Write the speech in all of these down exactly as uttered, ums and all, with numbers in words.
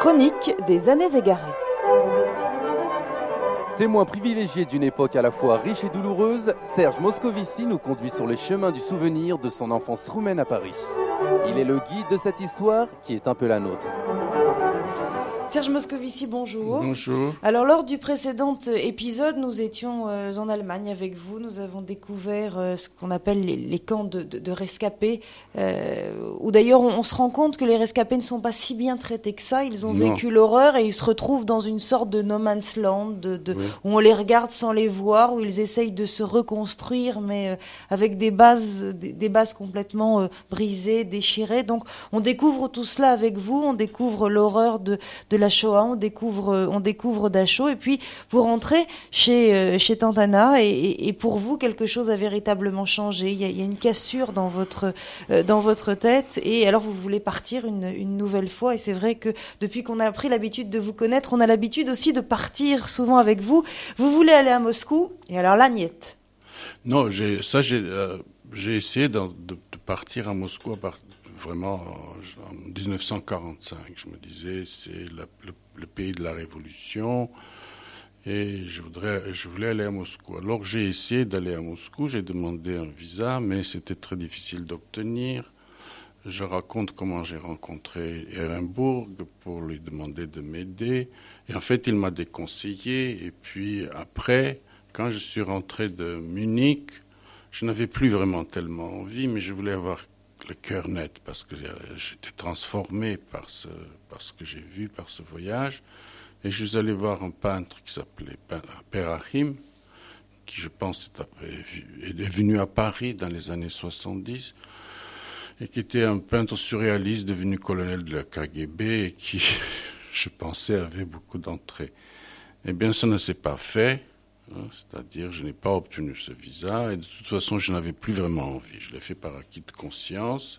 Chronique des années égarées. Témoin privilégié d'une époque à la fois riche et douloureuse, Serge Moscovici nous conduit sur les chemins du souvenir de son enfance roumaine à Paris. Il est le guide de cette histoire qui est un peu la nôtre. Serge Moscovici, bonjour. Bonjour. Alors, lors du précédent épisode, nous étions euh, en Allemagne avec vous. Nous avons découvert euh, ce qu'on appelle les, les camps de, de, de rescapés, euh, où d'ailleurs on, on se rend compte que les rescapés ne sont pas si bien traités que ça. Ils ont Non. vécu l'horreur et ils se retrouvent dans une sorte de no man's land, de, de, Oui. où on les regarde sans les voir, où ils essayent de se reconstruire, mais euh, avec des bases, des, des bases complètement euh, brisées, déchirées. Donc, on découvre tout cela avec vous. On découvre l'horreur de, de la Shoah, on découvre, on découvre Dachau, et puis vous rentrez chez, euh, chez Tante Anna, et, et, et pour vous, quelque chose a véritablement changé. Il y a, il y a une cassure dans votre, euh, dans votre tête, et alors vous voulez partir une, une nouvelle fois, et c'est vrai que depuis qu'on a pris l'habitude de vous connaître, on a l'habitude aussi de partir souvent avec vous. Vous voulez aller à Moscou, et alors là, niet. Non, j'ai, ça, j'ai, euh, j'ai essayé de, de, de partir à Moscou à part, vraiment en dix-neuf cent quarante-cinq. Je me disais, c'est la, le, le pays de la Révolution et je, voudrais, je voulais aller à Moscou. Alors j'ai essayé d'aller à Moscou, j'ai demandé un visa, mais c'était très difficile d'obtenir. Je raconte comment j'ai rencontré Ehrenburg pour lui demander de m'aider. Et en fait, il m'a déconseillé. Et puis après, quand je suis rentré de Munich, je n'avais plus vraiment tellement envie, mais je voulais avoir le cœur net parce que j'étais transformé par ce, par ce que j'ai vu, par ce voyage. Et je suis allé voir un peintre qui s'appelait Père Achim, qui je pense est, est venu à Paris dans les années soixante-dix, et qui était un peintre surréaliste devenu colonel de la K G B et qui, je pensais, avait beaucoup d'entrées. Eh bien, ça ne s'est pas fait. C'est-à-dire, je n'ai pas obtenu ce visa et de toute façon, je n'avais plus vraiment envie. Je l'ai fait par acquis de conscience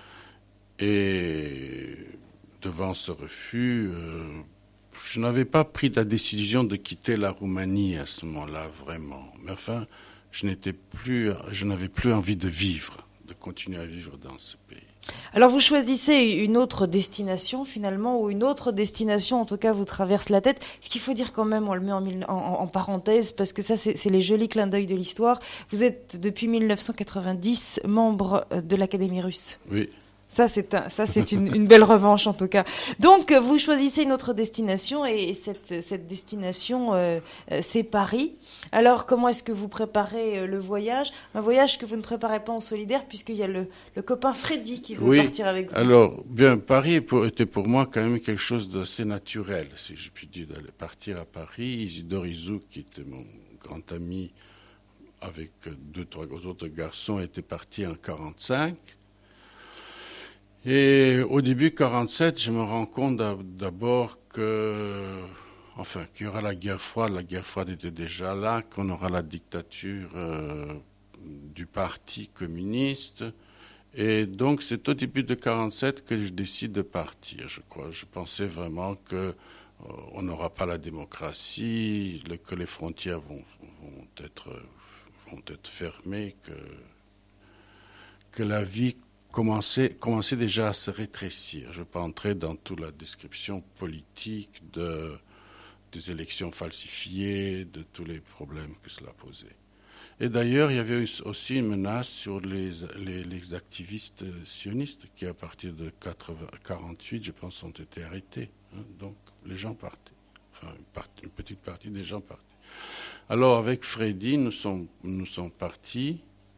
et devant ce refus, euh, je n'avais pas pris la décision de quitter la Roumanie à ce moment-là, vraiment. Mais enfin, je n'étais plus, je n'avais plus envie de vivre, de continuer à vivre dans ce pays. Alors vous choisissez une autre destination finalement, ou une autre destination en tout cas vous traverse la tête. Ce qu'il faut dire quand même, on le met en, en, en parenthèse parce que ça c'est, c'est les jolis clins d'œil de l'histoire. Vous êtes depuis dix-neuf cent quatre-vingt-dix membre de l'Académie russe. Oui. Ça, c'est, un, ça, c'est une, une belle revanche, en tout cas. Donc, vous choisissez une autre destination, et cette, cette destination, euh, c'est Paris. Alors, comment est-ce que vous préparez le voyage ? Un voyage que vous ne préparez pas en solidaire, puisqu'il y a le, le copain Freddy qui veut oui. partir avec vous. Alors, bien, Paris pour, était pour moi quand même quelque chose d'assez naturel, si je puis dire, d'aller partir à Paris. Isidore Izouk, qui était mon grand ami, avec deux, trois autres garçons, était parti en quarante-cinq. Et au début quarante-sept, je me rends compte d'abord que, enfin, qu'il y aura la guerre froide. La guerre froide était déjà là, qu'on aura la dictature euh, du parti communiste. Et donc, c'est au début de quarante-sept que je décide de partir, je crois. Je pensais vraiment que euh, on n'aura pas la démocratie, que les frontières vont, vont être, vont être fermées, que, que la vie Commençait, commençait déjà à se rétrécir. Je ne vais pas entrer dans toute la description politique de, des élections falsifiées, de tous les problèmes que cela posait. Et d'ailleurs, il y avait aussi une menace sur les, les, les activistes sionistes qui, à partir de quarante-huit, je pense, ont été arrêtés. Hein, donc, les gens partaient. Enfin, une, partie, une petite partie des gens partaient. Alors, avec Freddy, nous sommes, nous sommes partis.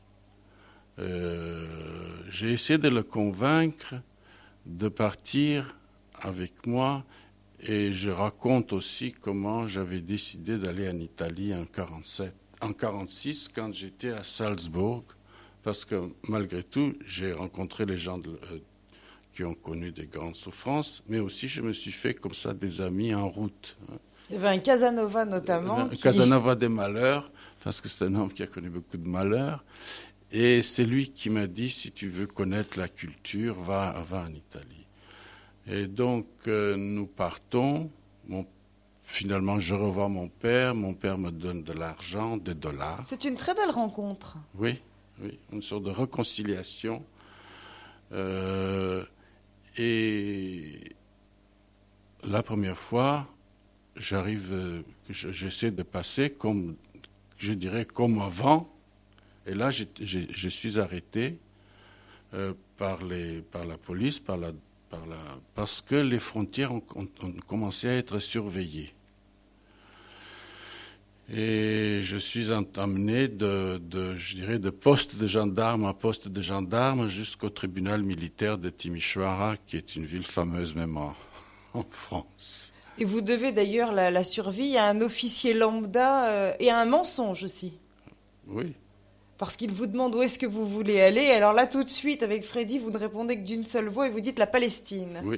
Euh, j'ai essayé de le convaincre de partir avec moi et je raconte aussi comment j'avais décidé d'aller en Italie en quarante-sept, en quarante-six quand j'étais à Salzbourg parce que malgré tout j'ai rencontré les gens de, euh, qui ont connu des grandes souffrances, mais aussi je me suis fait comme ça des amis en route. Il y avait un Casanova notamment. Un qui... Casanova des malheurs, parce que c'est un homme qui a connu beaucoup de malheurs. Et c'est lui qui m'a dit, si tu veux connaître la culture, va, va en Italie. Et donc, euh, nous partons. Mon, finalement, je revois mon père. Mon père me donne de l'argent, des dollars. C'est une très belle rencontre. Oui, oui, une sorte de réconciliation. Euh, et la première fois, j'arrive, euh, j'essaie de passer comme, je dirais, comme avant. Et là, je, je, je suis arrêté euh, par, les, par la police, par la, par la, parce que les frontières ont, ont, ont commencé à être surveillées. Et je suis amené de, de, je dirais, de poste de gendarme à poste de gendarme jusqu'au tribunal militaire de Timișoara, qui est une ville fameuse même en, en France. Et vous devez d'ailleurs la, la survie à un officier lambda euh, et à un mensonge aussi. Oui. Parce qu'il vous demande où est-ce que vous voulez aller. Alors là, tout de suite, avec Freddy, vous ne répondez que d'une seule voix et vous dites la Palestine. Oui.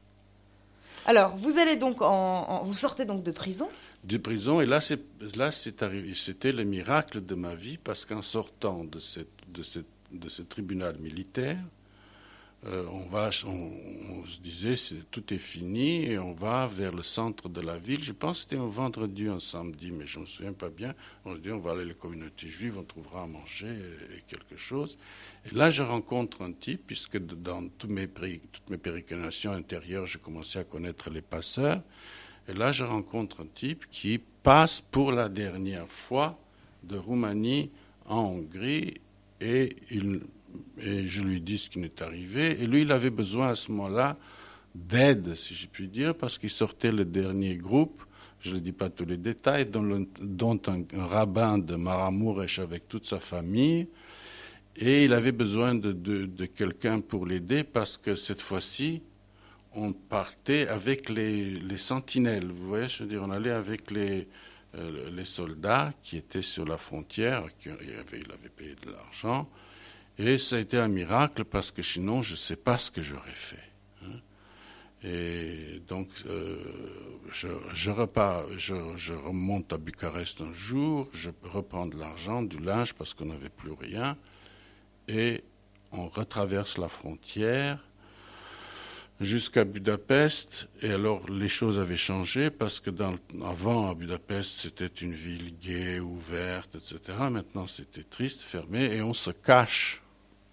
Alors, vous allez donc en, en, vous sortez donc de prison. De prison, et là, c'est, là c'est arrivé, c'était le miracle de ma vie, parce qu'en sortant de, cette, de, cette, de ce tribunal militaire, euh, on, va, on, on se disait c'est, tout est fini et on va vers le centre de la ville. Je pense que c'était un vendredi, un samedi, mais je ne me souviens pas bien. On se dit on va aller à la communauté juive, on trouvera à manger et, et quelque chose. Et là, je rencontre un type, puisque dans tous mes, toutes mes pérégrinations intérieures, je commençais à connaître les passeurs. Et là, je rencontre un type qui passe pour la dernière fois de Roumanie en Hongrie et, il, et je lui dis ce qui m'est arrivé. Et lui, il avait besoin à ce moment-là d'aide, si je puis dire, parce qu'il sortait le dernier groupe, je ne dis pas tous les détails, dont, le, dont un, un rabbin de Maramuresh avec toute sa famille. Et il avait besoin de, de, de quelqu'un pour l'aider parce que cette fois-ci, on partait avec les, les sentinelles, vous voyez, je veux dire, on allait avec les, euh, les soldats qui étaient sur la frontière, qui avaient, il avait payé de l'argent, et ça a été un miracle parce que sinon, je ne sais pas ce que j'aurais fait. Hein. Et donc, euh, je, je repars, je, je remonte à Bucarest un jour, je reprends de l'argent, du linge parce qu'on n'avait plus rien, et on retraverse la frontière jusqu'à Budapest, et alors les choses avaient changé parce que dans, avant à Budapest c'était une ville gaie, ouverte, et cetera. Maintenant c'était triste, fermé, et on se cache.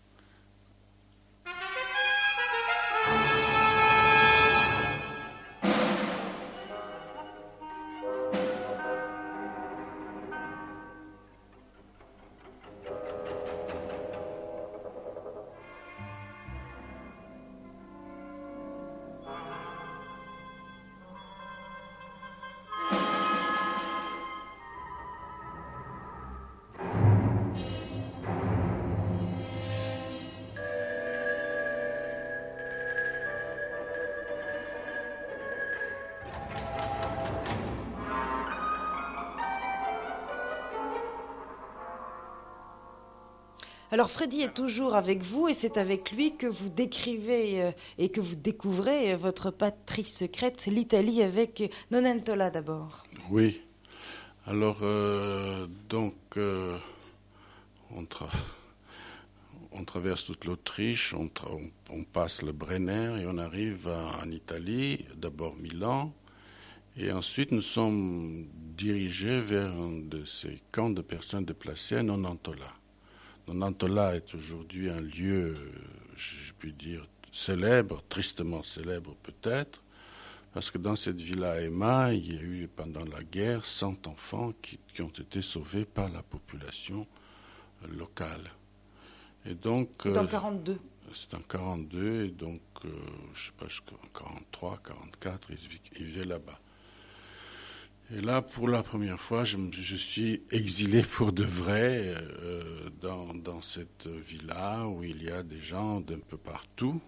Alors Freddy est toujours avec vous et c'est avec lui que vous décrivez euh, et que vous découvrez euh, votre patrie secrète, l'Italie, avec Nonantola d'abord. Oui. Alors, euh, donc, euh, on, tra- on traverse toute l'Autriche, on, tra- on, on passe le Brenner et on arrive à, en Italie, d'abord Milan, et ensuite nous sommes dirigés vers un de ces camps de personnes déplacées à Nonantola. Nonantola est aujourd'hui un lieu, je puis dire, célèbre, tristement célèbre peut-être, parce que dans cette villa Emma, il y a eu pendant la guerre cent enfants qui, qui ont été sauvés par la population locale. Et donc, c'est en quarante-deux. Euh, c'est en quarante-deux, et donc, euh, je ne sais pas, jusqu'en quarante-trois, quarante-quatre, ils, ils vivaient là-bas. Et là, pour la première fois, je, je suis exilé pour de vrai euh, dans, dans cette villa où il y a des gens d'un peu partout.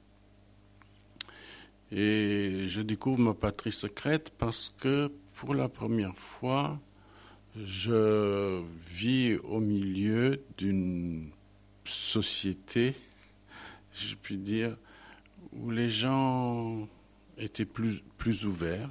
Et je découvre ma patrie secrète parce que pour la première fois, je vis au milieu d'une société, je puis dire, où les gens étaient plus, plus ouverts,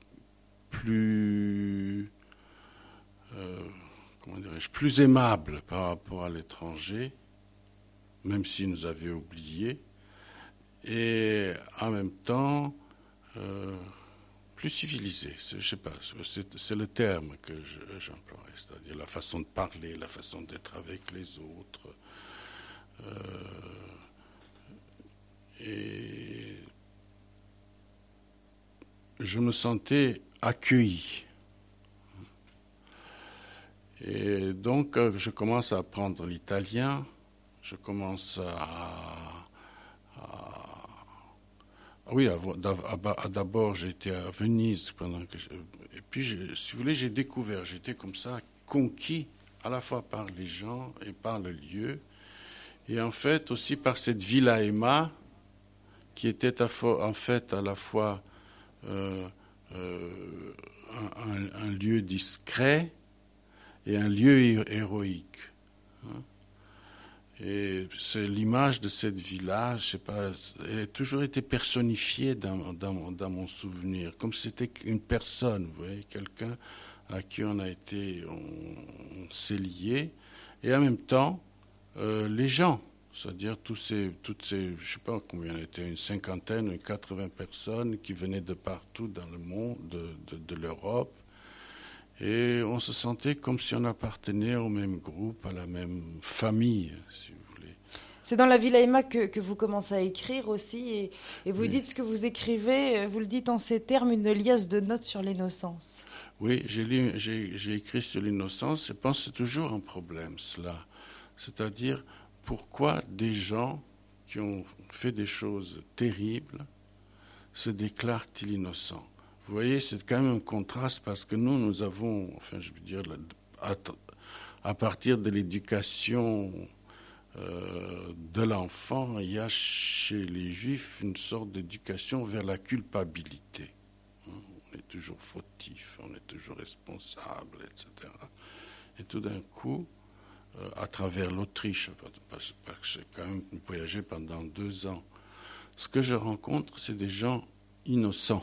plus, euh, comment dirais-je, plus aimable par rapport à l'étranger, même s'ils nous avaient oubliés, et en même temps euh, plus civilisé. C'est, je sais pas, c'est, c'est le terme que je, j'emploierais, c'est-à-dire la façon de parler, la façon d'être avec les autres, euh, et je me sentais accueilli. Et donc, je commence à apprendre l'italien. Je commence à... à oui, à, à, à, d'abord, j'étais à Venise. Pendant que je, et puis, je, si vous voulez, j'ai découvert. J'étais comme ça, conquis à la fois par les gens et par le lieu. Et en fait, aussi par cette Villa Emma, qui était à, en fait à la fois euh, euh, un, un, un lieu discret et un lieu héroïque. Hein. Et c'est l'image de cette villa, je sais pas, elle a toujours été personnifiée dans, dans, dans mon souvenir, comme si c'était une personne, vous voyez, quelqu'un à qui on a été, on, on s'est lié, et en même temps, euh, les gens, c'est-à-dire tous ces, toutes ces, je sais pas combien on était, une cinquantaine, une quatre-vingts personnes qui venaient de partout dans le monde, de, de, de l'Europe. Et on se sentait comme si on appartenait au même groupe, à la même famille, si vous voulez. C'est dans la Villa Emma que, que vous commencez à écrire aussi, et, et vous oui. dites ce que vous écrivez, vous le dites en ces termes, une liasse de notes sur l'innocence. Oui, j'ai, lu, j'ai, j'ai écrit sur l'innocence, je pense que c'est toujours un problème, cela. C'est-à-dire, pourquoi des gens qui ont fait des choses terribles se déclarent-ils innocents ? Vous voyez, c'est quand même un contraste parce que nous, nous avons, enfin, je veux dire, à, à partir de l'éducation euh, de l'enfant, il y a chez les Juifs une sorte d'éducation vers la culpabilité. On est toujours fautif, on est toujours responsable, et cetera. Et tout d'un coup, euh, à travers l'Autriche, parce que j'ai quand même voyagé pendant deux ans, ce que je rencontre, c'est des gens innocents.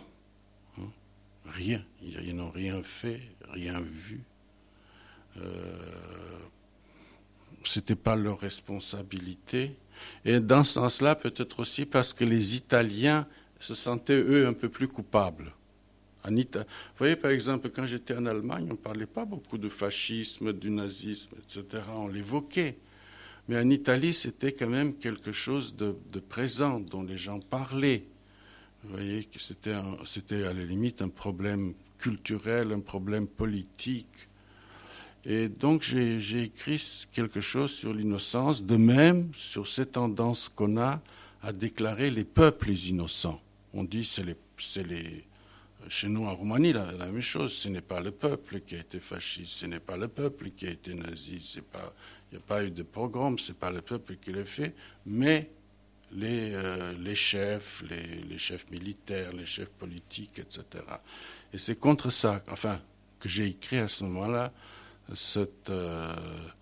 Rien, ils n'ont rien fait, rien vu. Euh, c'était pas leur responsabilité. Et dans ce sens-là, peut-être aussi parce que les Italiens se sentaient, eux, un peu plus coupables. En Ita- Vous voyez, par exemple, quand j'étais en Allemagne, on ne parlait pas beaucoup de fascisme, du nazisme, et cetera. On l'évoquait. Mais en Italie, c'était quand même quelque chose de, de présent, dont les gens parlaient. Vous voyez que c'était, un, c'était à la limite un problème culturel, un problème politique. Et donc j'ai, j'ai écrit quelque chose sur l'innocence, de même sur cette tendance qu'on a à déclarer les peuples innocents. On dit c'est les, c'est les chez nous en Roumanie la, la même chose. Ce n'est pas le peuple qui a été fasciste, ce n'est pas le peuple qui a été nazi, c'est pas, il n'y a pas eu de pogrom, c'est pas le peuple qui l'a fait, mais Les, euh, les chefs, les, les chefs militaires, les chefs politiques, et cetera. Et c'est contre ça, enfin, que j'ai écrit à ce moment-là, cette, euh,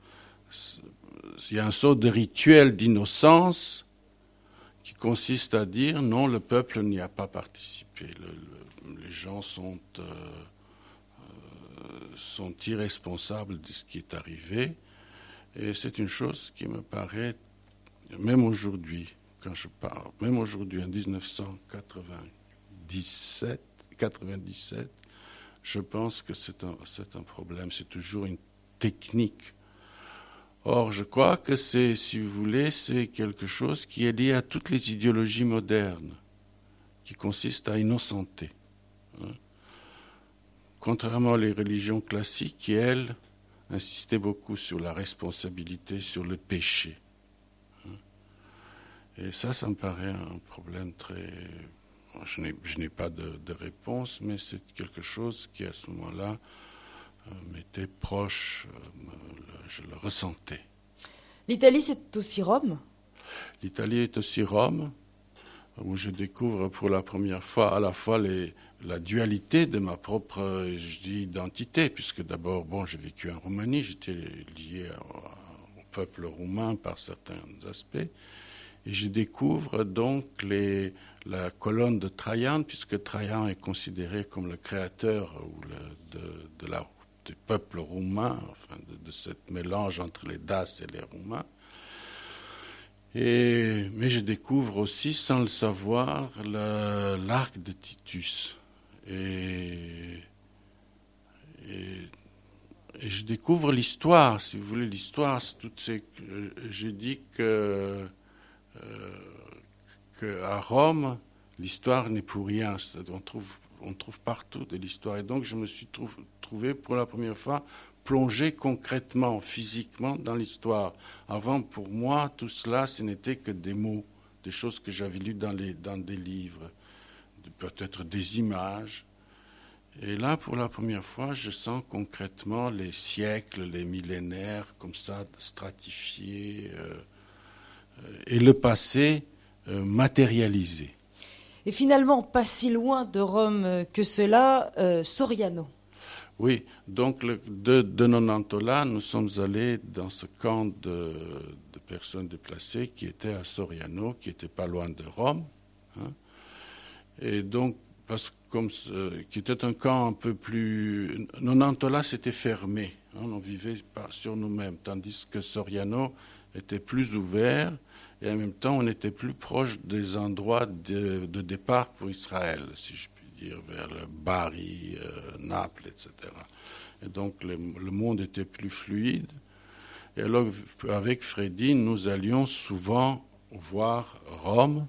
il y a un sort de rituel d'innocence qui consiste à dire non, le peuple n'y a pas participé. Le, le, les gens sont, euh, euh, sont irresponsables de ce qui est arrivé. Et c'est une chose qui me paraît, même aujourd'hui, quand je parle, même aujourd'hui, en dix-neuf cent quatre-vingt-dix-sept, quatre-vingt-dix-sept, je pense que c'est un, c'est un problème, c'est toujours une technique. Or, je crois que c'est, si vous voulez, c'est quelque chose qui est lié à toutes les idéologies modernes, qui consiste à innocenter. Hein. Contrairement aux religions classiques, qui, elles, insistaient beaucoup sur la responsabilité, sur le péché. Et ça, ça me paraît un problème très... Je n'ai, je n'ai pas de, de réponse, mais c'est quelque chose qui, à ce moment-là, euh, m'était proche, euh, me, je le ressentais. L'Italie, c'est aussi Rome ? L'Italie est aussi Rome, où je découvre pour la première fois à la fois les, la dualité de ma propre, je dis, identité, puisque d'abord, bon, j'ai vécu en Roumanie, j'étais lié au, au peuple roumain par certains aspects. Et je découvre donc les, la colonne de Trajan, puisque Trajan est considéré comme le créateur ou le, de, de la, du peuple roumain, enfin de, de ce mélange entre les Daces et les Roumains. Et, mais je découvre aussi, sans le savoir, le, l'arc de Titus. Et, et, et je découvre l'histoire, si vous voulez, l'histoire, c'est toutes ces... Je dis que... Euh, qu'à Rome, l'histoire n'est pour rien. On trouve on trouve partout de l'histoire. Et donc je me suis trou- trouvé pour la première fois plongé concrètement, physiquement dans l'histoire. Avant, pour moi, tout cela, ce n'était que des mots, des choses que j'avais lues dans, les, dans des livres, peut-être des images. Et là, pour la première fois, je sens concrètement les siècles, les millénaires, comme ça, stratifiés, euh, et le passé euh, matérialisé. Et finalement, pas si loin de Rome que cela, euh, Soriano. Oui, donc le, de, de Nonantola, nous sommes allés dans ce camp de, de personnes déplacées qui était à Soriano, qui était pas loin de Rome. Hein. Et donc, parce que comme euh, qui était un camp un peu plus... Nonantola, c'était fermé, hein, on vivait pas sur nous-mêmes, tandis que Soriano était plus ouvert, et en même temps, on était plus proche des endroits de, de départ pour Israël, si je puis dire, vers le Bari, euh, Naples, et cetera. Et donc, le, le monde était plus fluide. Et alors, avec Freddy, nous allions souvent voir Rome.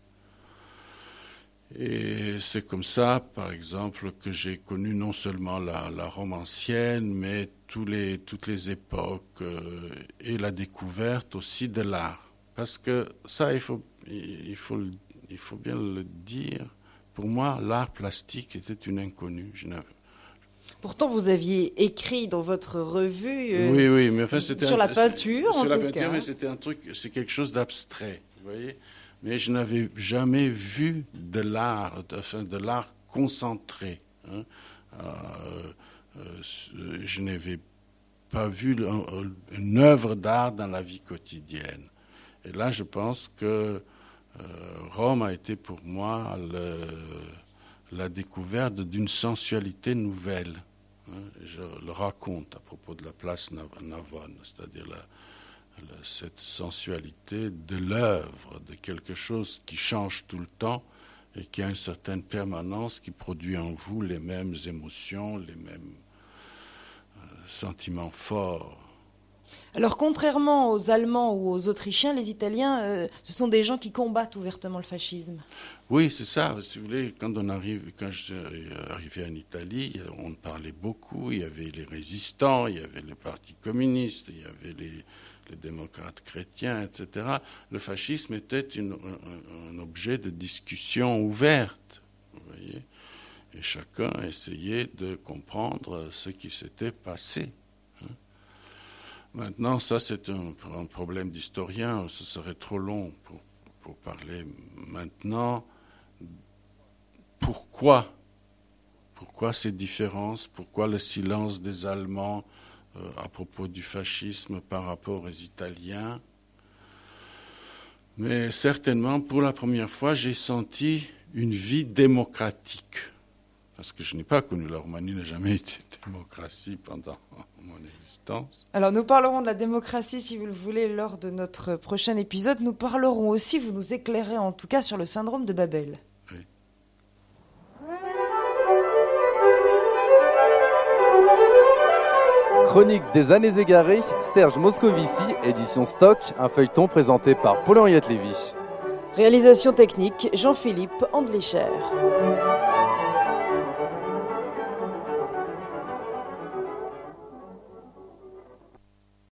Et c'est comme ça, par exemple, que j'ai connu non seulement la, la Rome ancienne, mais tous les, toutes les époques euh, et la découverte aussi de l'art. Parce que ça, il faut, il faut, il faut bien le dire, pour moi, l'art plastique était une inconnue. Je n'avais... Pourtant, vous aviez écrit dans votre revue euh, oui, oui, mais enfin, c'était sur un, la peinture, sur en la tout peinture, cas. mais c'était un truc, c'est quelque chose d'abstrait, vous voyez. Mais je n'avais jamais vu de l'art, enfin de l'art concentré. Hein. Euh, euh, je n'avais pas vu une œuvre d'art dans la vie quotidienne. Et là, je pense que euh, Rome a été pour moi le, la découverte d'une sensualité nouvelle. Hein. Je le raconte à propos de la place Navone, c'est-à-dire la cette sensualité de l'œuvre, de quelque chose qui change tout le temps et qui a une certaine permanence, qui produit en vous les mêmes émotions, les mêmes euh, sentiments forts. Alors, contrairement aux Allemands ou aux Autrichiens, les Italiens, euh, ce sont des gens qui combattent ouvertement le fascisme. Oui, c'est ça. Si vous voulez, quand on arrive, quand je suis arrivé en Italie, on parlait beaucoup. Il y avait les résistants, il y avait le Parti communiste, il y avait les, les démocrates chrétiens, et cetera. Le fascisme était une, un, un objet de discussion ouverte, vous voyez. Et chacun essayait de comprendre ce qui s'était passé. Hein. Maintenant, ça, c'est un, un problème d'historien. Ce serait trop long pour, pour parler maintenant. Pourquoi Pourquoi ces différences? Pourquoi le silence des Allemands euh, à propos du fascisme par rapport aux Italiens? Mais certainement, pour la première fois, j'ai senti une vie démocratique. Parce que je n'ai pas connu la Roumanie, n'a jamais été démocratie pendant mon existence. Alors, nous parlerons de la démocratie, si vous le voulez, lors de notre prochain épisode. Nous parlerons aussi, vous nous éclairez en tout cas, sur le syndrome de Babel. Oui. Chronique des années égarées, Serge Moscovici, édition Stock, un feuilleton présenté par Paul-Henriette Lévy. Réalisation technique, Jean-Philippe Andlicher.